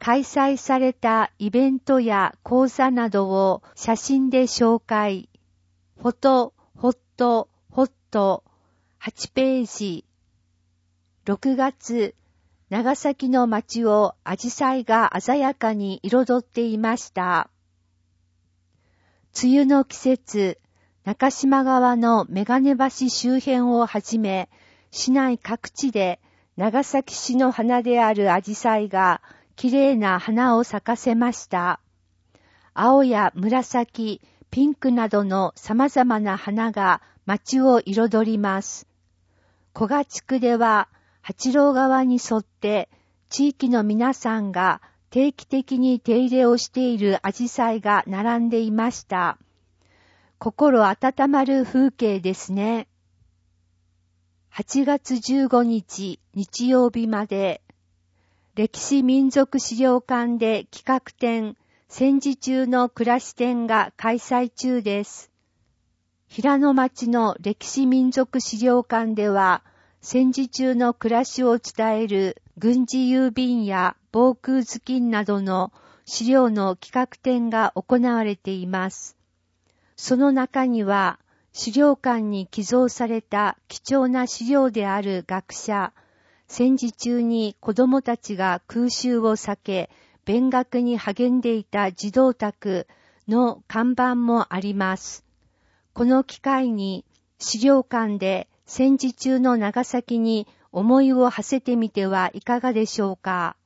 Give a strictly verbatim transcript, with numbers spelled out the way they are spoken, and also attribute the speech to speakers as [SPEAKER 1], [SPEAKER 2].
[SPEAKER 1] 開催されたイベントや講座などを写真で紹介。フォト、ホット、ホット、はちページ。ろくがつ、長崎の街をアジサイが鮮やかに彩っていました。梅雨の季節、中島川の眼鏡橋周辺をはじめ、市内各地で長崎市の花であるアジサイが綺麗な花を咲かせました。青や紫、ピンクなどの様々な花が街を彩ります。古賀地区では八郎川に沿って地域の皆さんが定期的に手入れをしているアジサイが並んでいました。心温まる風景ですね。はちがつじゅうごにち日曜日まで歴史民族資料館で企画展戦時中の暮らし展が開催中です。平野町の歴史民族資料館では戦時中の暮らしを伝える軍事郵便や防空図金などの資料の企画展が行われています。その中には資料館に寄贈された貴重な資料である学者、戦時中に子どもたちが空襲を避け、勉学に励んでいた児童宅の看板もあります。この機会に資料館で戦時中の長崎に思いを馳せてみてはいかがでしょうか。